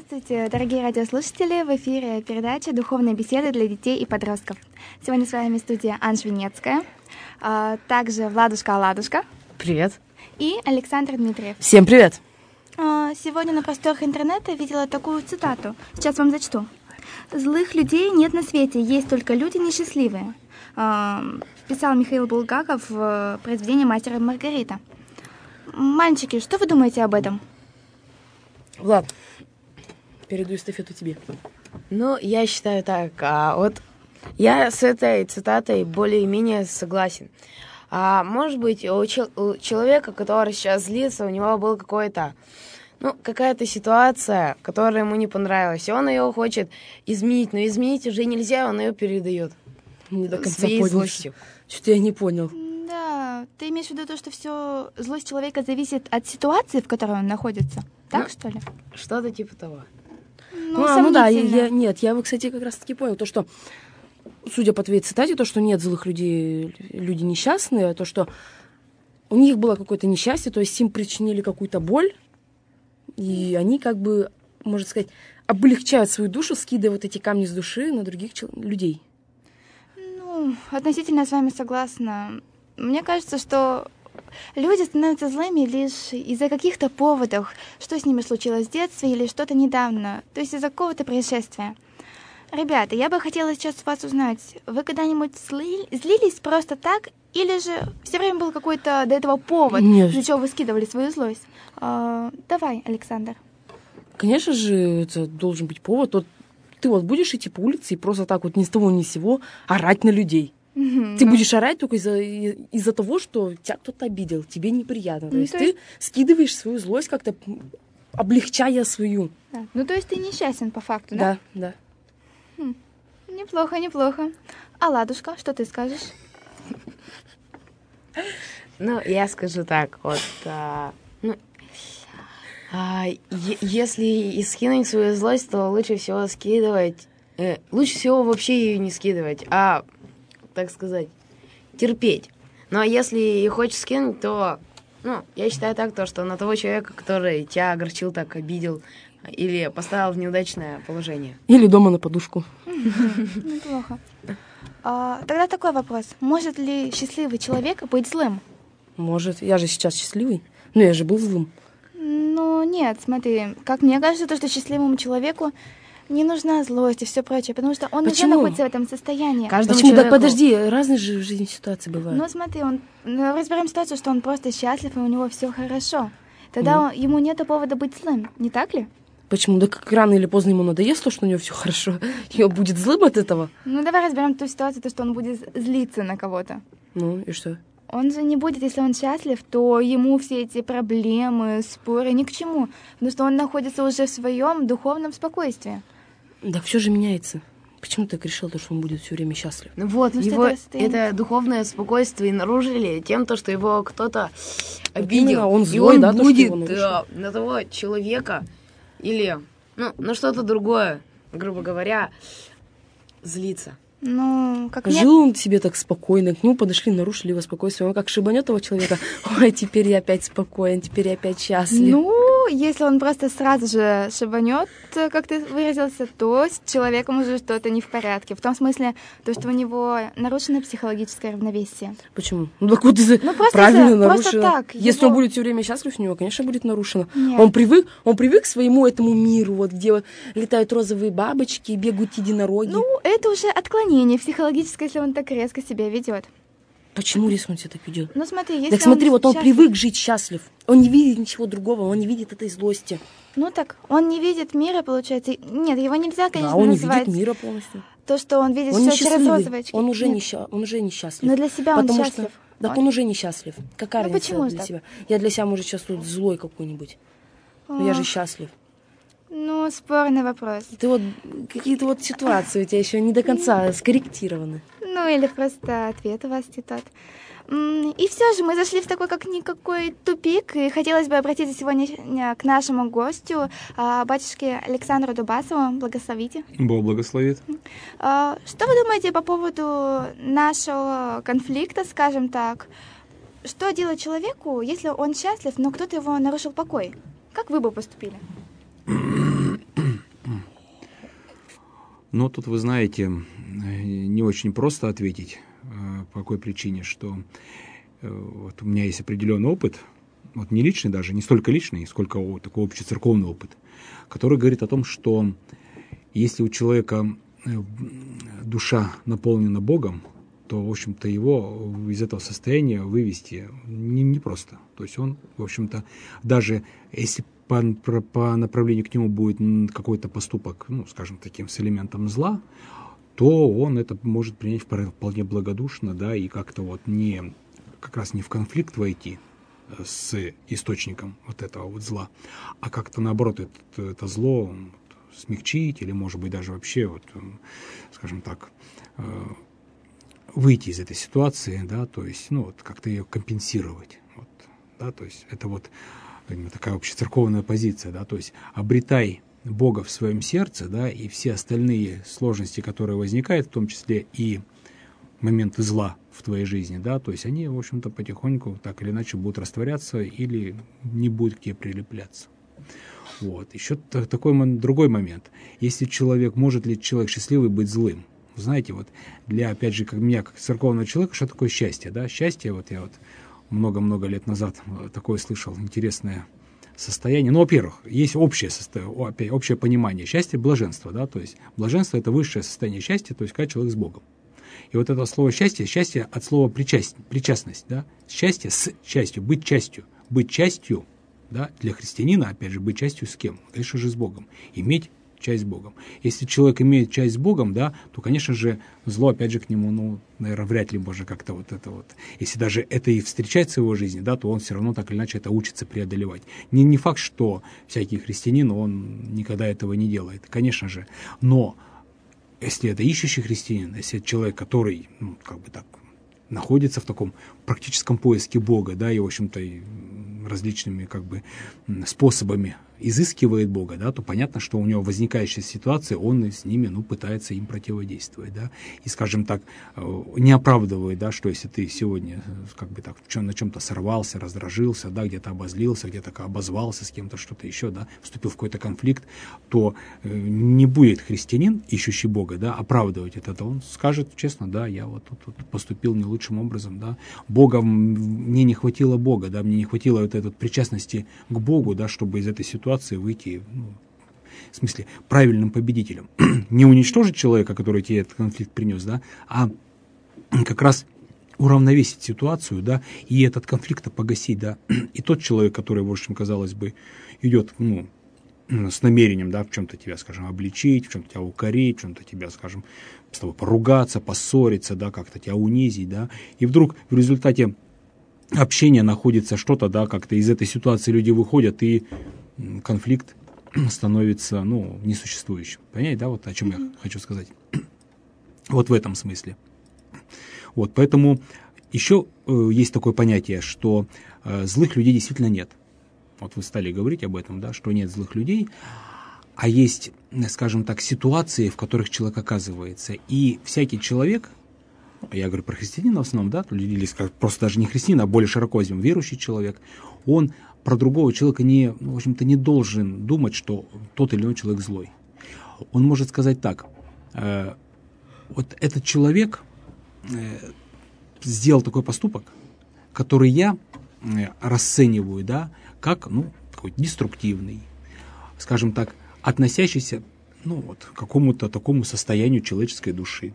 Здравствуйте, дорогие радиослушатели! В эфире передача «Духовные беседы для детей и подростков». Сегодня с вами студия Анж Венецкая, также Владушка-Оладушка. Привет. И Александр Дмитриев. Всем привет. Сегодня на просторах интернета видела такую цитату. Сейчас вам зачту. «Злых людей нет на свете, есть только люди несчастливые», писал Михаил Булгаков в произведении «Мастер и Маргарита». Мальчики, что вы думаете об этом? Влад, передаю эстафету тебе. Ну, я считаю так, я с этой цитатой более-менее согласен. Может быть, у человека, который сейчас злится, у него был какая-то ситуация, которая ему не понравилась, и он ее хочет изменить, но изменить уже нельзя, он ее передает. Не до конца своей понял. Злостью. Что-то я не понял. Да, ты имеешь в виду то, что все злость человека зависит от ситуации, в которой он находится? Так, что ли? Что-то типа того. Ну да, я бы, кстати, как раз-таки понял то, что, судя по твоей цитате, то, что нет злых людей, люди несчастные, то, что у них было какое-то несчастье, то есть им причинили какую-то боль, и они можно сказать, облегчают свою душу, скидывая вот эти камни с души на других людей. Относительно с вами согласна. Мне кажется, что люди становятся злыми лишь из-за каких-то поводов, что с ними случилось в детстве или что-то недавно, то есть из-за какого-то происшествия. Ребята, я бы хотела сейчас у вас узнать, вы когда-нибудь злились просто так, или же все время был какой-то до этого повод, из-за чего вы скидывали свою злость? Давай, Александр. Конечно же, это должен быть повод. Ты будешь идти по улице и просто так ни с того ни с сего орать на людей. Ты будешь орать только из-за того, что тебя кто-то обидел, тебе неприятно. То есть ты скидываешь свою злость, как-то облегчая свою. Да. То есть ты несчастен по факту, да? Да. Неплохо. А Ладушка, что ты скажешь? Я скажу так, если и скинуть свою злость, то лучше всего вообще ее не скидывать, так сказать, терпеть. Но если и хочешь скинуть, то, я считаю так, что на того человека, который тебя огорчил, так обидел или поставил в неудачное положение. Или дома на подушку. Неплохо. Тогда такой вопрос. Может ли счастливый человек быть злым? Может. Я же сейчас счастливый. Но я же был злым. Нет, смотри. Как мне кажется, то, что счастливому человеку не нужна злость и все прочее, потому что он уже находится в этом состоянии. Почему? Так подожди, разные же в жизни ситуации бывают. Смотри, разберем ситуацию, что он просто счастлив, и у него все хорошо. Тогда ему нет повода быть злым, не так ли? Почему? Да как рано или поздно ему надоест то, что у него все хорошо, и он будет злым от этого. Давай разберем ту ситуацию, то, что он будет злиться на кого-то. И что? Он же не будет, если он счастлив, то ему все эти проблемы, споры ни к чему, потому что он находится уже в своем духовном спокойствии. Да все же меняется. Почему ты так решил, что он будет все время счастлив? Его это духовное спокойствие нарушили тем, что его кто-то обидел. Он злой, и он будет его на того человека или на что-то другое, грубо говоря, злиться. Жил он себе так спокойно, к нему подошли, нарушили его спокойствие. Он как шибанет того человека, ой, теперь я опять спокоен, теперь я опять счастлив. Если он просто сразу же шибанет, как ты выразился, то с человеком уже что-то не в порядке. В том смысле, то, что у него нарушено психологическое равновесие. Почему? Правильно нарушено. Если он будет все время счастлив, у него, конечно, будет нарушено. Нет. Он привык к своему этому миру, где летают розовые бабочки, бегают единороги. Это уже отклонение психологическое, если он так резко себя ведет. Почему резко он себя так ведет? Смотри, если так смотри, он счастлив... привык жить счастлив. Он не видит ничего другого, он не видит этой злости. Он не видит мира, получается. Нет, его нельзя, конечно, он называть. Он не видит мира полностью. То, что он видит все через розовые очки. Он уже не счастлив. Но для себя он счастлив. Он уже не счастлив. Какая разница почему для себя? Я для себя, может, сейчас тут злой какой-нибудь. Но я же счастлив. Спорный вопрос. Ты какие-то ситуации у тебя еще не до конца скорректированы. Или просто ответ у вас не тот. И все же мы зашли в такой как-никакой тупик, и хотелось бы обратиться сегодня к нашему гостю, батюшке Александру Дубасову. Благословите. Бог благословит. Что вы думаете по поводу нашего конфликта, скажем так? Что делать человеку, если он счастлив, но кто-то его нарушил покой? Как вы бы поступили? Но тут, вы знаете, не очень просто ответить. По какой причине? Что вот у меня есть определенный опыт, вот не личный даже, не столько личный, сколько такой общецерковный опыт, который говорит о том, что если у человека душа наполнена Богом, то, в общем-то, его из этого состояния вывести непросто. То есть он, в общем-то, даже если по направлению к нему будет какой-то поступок, ну, скажем, таким с элементом зла, то он это может принять вполне благодушно, да, и как-то вот как раз не в конфликт войти с источником вот этого вот зла, а как-то наоборот это зло смягчить или, может быть, даже вообще, вот, скажем так, выйти из этой ситуации, да, то есть, ну, вот как-то ее компенсировать, вот, да, то есть это вот такая общецерковная позиция, да, то есть обретай Бога в своем сердце, да, и все остальные сложности, которые возникают, в том числе и моменты зла в твоей жизни, да, то есть они, в общем-то, потихоньку так или иначе будут растворяться или не будут к тебе прилепляться. Вот. Еще такой другой момент. Если может ли человек счастливый быть злым? Знаете, вот опять же, как меня, как церковного человека, что такое счастье, да? Счастье, вот я вот много-много лет назад такое слышал, интересное состояние. Ну, во-первых, есть общее понимание счастья, блаженства, да, то есть блаженство — это высшее состояние счастья, то есть когда человек с Богом. И вот это слово счастье от слова причастность, да, счастье с частью, быть частью, да, для христианина, опять же, быть частью с кем? Конечно же, с Богом, иметь часть с Богом. Если человек имеет часть с Богом, да, то, конечно же, зло, опять же, к нему, ну, наверное, вряд ли можно как-то вот это вот, если даже это и встречается в его жизни, да, то он все равно так или иначе это учится преодолевать. Не факт, что всякий христианин, он никогда этого не делает, конечно же, но если это ищущий христианин, если это человек, который, ну, как бы так, находится в таком практическом поиске Бога, да, и, в общем-то, и различными, как бы, способами изыскивает Бога, да, то понятно, что у него возникающие ситуации, он с ними, ну, пытается им противодействовать, да, и, скажем так, не оправдывает, да, что если ты сегодня, как бы так, на чем-то сорвался, раздражился, да, где-то обозлился, где-то обозвался с кем-то, что-то еще, да, вступил в какой-то конфликт, то не будет христианин, ищущий Бога, да, оправдывать это, он скажет честно, да, я вот тут поступил не лучшим образом, да, мне не хватило Бога, да, мне не хватило вот этой причастности к Богу, да, чтобы из этой ситуации выйти, ну, в смысле, правильным победителем. Не уничтожить человека, который тебе этот конфликт принес, да, а как раз уравновесить ситуацию, да, и этот конфликт погасить, да. И тот человек, который, в общем, казалось бы, идет, ну, с намерением, да, в чем-то тебя, скажем, обличить, в чем-то тебя укорить, в чем-то тебя, скажем, с тобой поругаться, поссориться, да, как-то тебя унизить, да, и вдруг в результате общения находится что-то, да, как-то из этой ситуации люди выходят, и конфликт становится, ну, несуществующим. Понимаете, да, вот о чем я хочу сказать? Вот в этом смысле. Вот, поэтому еще есть такое понятие, что злых людей действительно нет. Вот вы стали говорить об этом, да, что нет злых людей, а есть, скажем так, ситуации, в которых человек оказывается. И всякий человек, я говорю про христианина в основном, да, или просто даже не христианин, а более широко возьмем, верующий человек, он про другого человека в общем-то, не должен думать, что тот или иной человек злой. Он может сказать так: вот этот человек сделал такой поступок, который я расцениваю, да, как, ну, какой-то деструктивный, скажем так, относящийся, ну, вот, к какому-то такому состоянию человеческой души,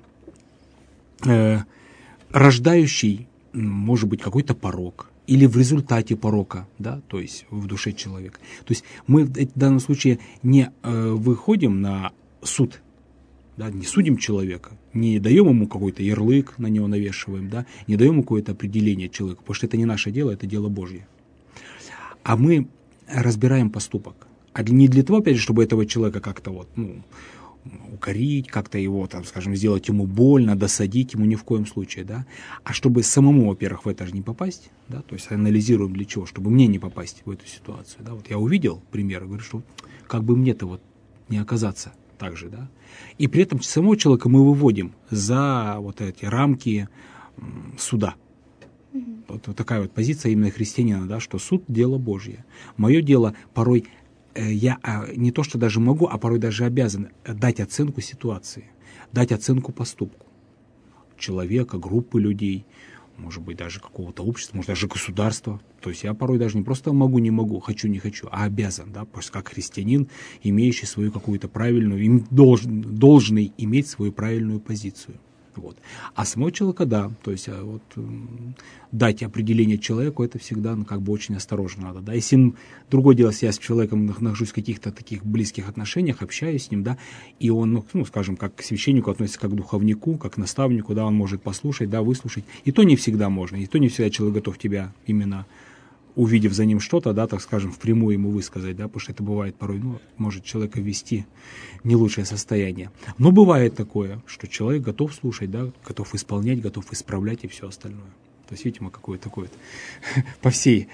рождающий, может быть, какой-то порок, или в результате порока, да, то есть в душе человека. То есть мы в данном случае не выходим на суд, да, не судим человека, не даем ему какой-то ярлык, на него навешиваем, да, не даем ему какое-то определение человеку, потому что это не наше дело, это дело Божье. А мы разбираем поступок. А не для того, опять же, чтобы этого человека как-то вот, ну, укорить, как-то его, там, скажем, сделать ему больно, досадить ему ни в коем случае, да, а чтобы самому, во-первых, в это же не попасть, да, то есть анализируем для чего, чтобы мне не попасть в эту ситуацию, да, вот я увидел пример, говорю, что как бы мне-то вот не оказаться так же, да, и при этом самого человека мы выводим за вот эти рамки суда. Вот такая вот позиция именно христианина, да, что суд — дело Божье. Мое дело порой я не то, что даже могу, а порой даже обязан дать оценку ситуации, дать оценку поступку человека, группы людей, может быть, даже какого-то общества, может, даже государства. То есть я порой даже не просто могу, не могу, хочу, не хочу, а обязан, да, просто как христианин, имеющий свою какую-то правильную, должный иметь свою правильную позицию. Вот. А самого человека, да, то есть вот дать определение человеку, это всегда, ну, как бы очень осторожно надо, да. Если другое дело, если я с человеком нахожусь в каких-то таких близких отношениях, общаюсь с ним, да, и он, ну, скажем, как к священнику относится, как к духовнику, как к наставнику, да, он может послушать, да, выслушать, и то не всегда можно, и то не всегда человек готов тебя именно, увидев за ним что-то, да, так скажем, впрямую ему высказать, да, потому что это бывает порой, ну, может человека ввести в не лучшее состояние. Но бывает такое, что человек готов слушать, да, готов исполнять, готов исправлять и все остальное. То есть, видите, мы какое-то такое по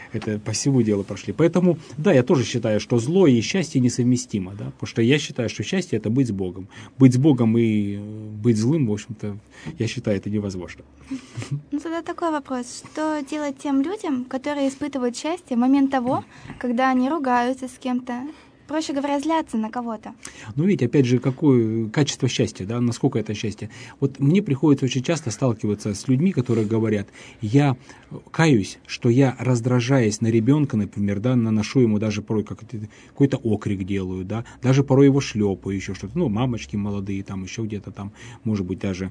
всему делу прошли. Поэтому, да, я тоже считаю, что зло и счастье несовместимо, да, потому что я считаю, что счастье — это быть с Богом. Быть с Богом и быть злым, в общем-то, я считаю, это невозможно. Ну, тогда такой вопрос. Что делать тем людям, которые испытывают счастье в момент того, когда они ругаются с кем-то? Проще говоря, злятся на кого-то. Ну, видите, опять же, какое качество счастья, да, насколько это счастье. Вот мне приходится очень часто сталкиваться с людьми, которые говорят, я каюсь, что я, раздражаясь на ребенка, например, да, наношу ему даже порой какой-то окрик делаю, да, даже порой его шлепаю, еще что-то, ну, мамочки молодые, там, еще где-то там, может быть, даже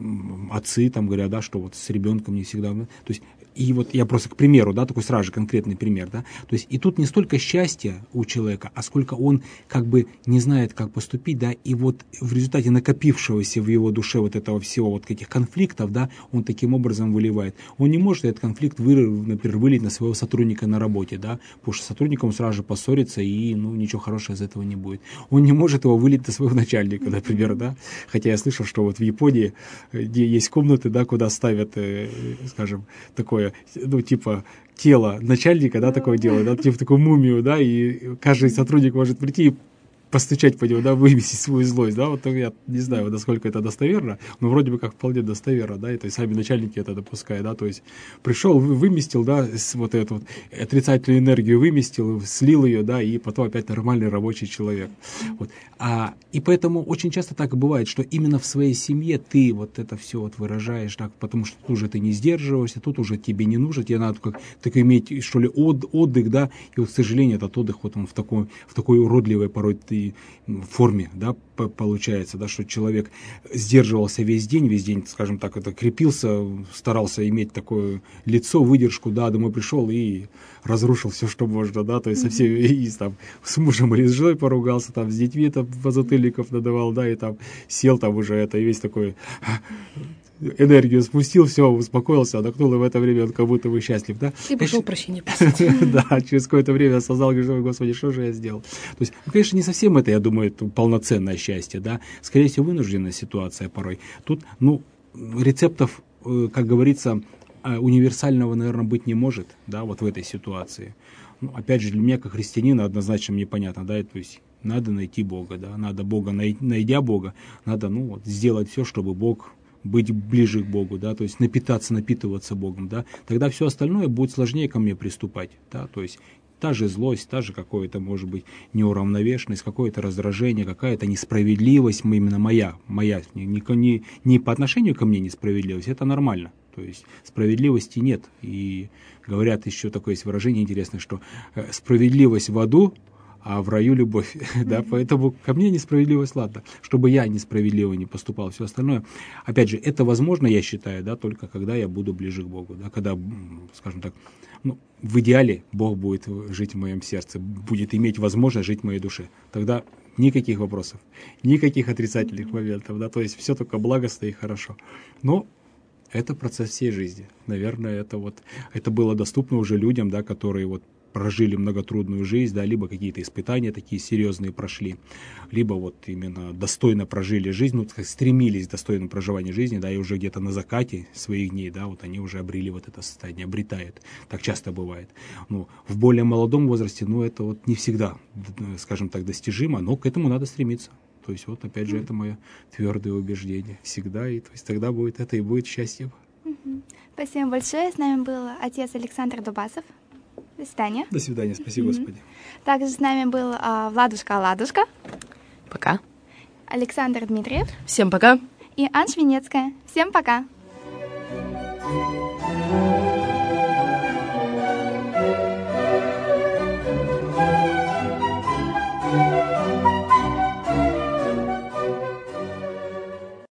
отцы там говорят, да, что вот с ребенком не всегда, то есть, и вот я просто к примеру, да, такой сразу же конкретный пример, да, то есть, и тут не столько счастье у человека, а сколько он как бы не знает, как поступить, да, и вот в результате накопившегося в его душе вот этого всего, вот этих конфликтов, да, он таким образом выливает. Он не может этот конфликт, например, вылить на своего сотрудника на работе, да, потому что сотрудник он сразу же поссорится, и, ну, ничего хорошего из этого не будет. Он не может его вылить на своего начальника, например, да, хотя я слышал, что вот в Японии, где есть комнаты, да, куда ставят, скажем, такое, ну, типа, тело начальника, да, такое дело, да, типа такую мумию, да, и каждый сотрудник может прийти и постучать по нему, да, выместить свою злость, да, вот я не знаю, насколько это достоверно, но вроде бы как вполне достоверно, да, и то есть сами начальники это допускают, да, то есть пришел, выместил, да, вот эту вот отрицательную энергию выместил, слил ее, да, и потом опять нормальный рабочий человек, вот, и поэтому очень часто так и бывает, что именно в своей семье ты вот это все вот выражаешь, так, потому что тут уже ты не сдерживаешься, тут уже тебе не нужно, тебе надо как так иметь, что ли, отдых, да, и вот, к сожалению, этот отдых вот он в такой уродливой порой форме, да, получается, да, что человек сдерживался весь день, скажем так, это крепился, старался иметь такое лицо, выдержку, да, домой пришел и разрушил все, что можно, да, то есть со всеми, и там с мужем или с женой поругался, там с детьми там подзатыльников надавал, да, и там сел там уже это, и весь такой энергию спустил, все, успокоился, отдохнул, и в это время он как будто бы счастлив, да. И пошел прощения просить. Да, через какое-то время осознал, говорит, Господи, что же я сделал? То есть, ну, конечно, не совсем это, я думаю, это полноценное счастье, да, скорее всего, вынужденная ситуация порой. Тут, ну, рецептов, как говорится, универсального, наверное, быть не может, да, вот в этой ситуации. Ну, опять же, для меня, как христианина, однозначно мне понятно, да, то есть надо найти Бога, да, надо Бога, найдя Бога, надо, ну, вот, сделать все, чтобы Бог быть ближе к Богу, да, то есть напитываться Богом, да, тогда все остальное будет сложнее ко мне приступать, да, то есть та же злость, та же какое-то, может быть, неуравновешенность, какое-то раздражение, какая-то несправедливость, именно моя, не по отношению ко мне несправедливость, это нормально, то есть справедливости нет, и говорят еще такое есть выражение интересное, что справедливость в аду, а в раю любовь, да, поэтому ко мне несправедливость, ладно, чтобы я несправедливо не поступал, все остальное, опять же, это возможно, я считаю, да, только когда я буду ближе к Богу, да, когда, скажем так, ну, в идеале Бог будет жить в моем сердце, будет иметь возможность жить в моей душе, тогда никаких вопросов, никаких отрицательных моментов, да, то есть все только благостно и хорошо, но это процесс всей жизни, наверное, это было доступно уже людям, да, которые вот прожили многотрудную жизнь, да, либо какие-то испытания такие серьезные прошли, либо вот именно достойно прожили жизнь, ну, стремились к достойному проживанию жизни, да, и уже где-то на закате своих дней, да, вот они уже обрели вот это состояние, обретают. Так часто бывает. Ну, в более молодом возрасте, ну, это вот не всегда, скажем так, достижимо, но к этому надо стремиться. То есть вот, опять же, это мое твердое убеждение. Всегда, и то есть тогда будет это и будет счастье. Спасибо большое. С нами был отец Александр Дубасов. До свидания. До свидания, спасибо, Господи. Также с нами был Владушка Аладушка. Пока. Александр Дмитриев. Всем пока. И Анна Швинецкая. Всем пока.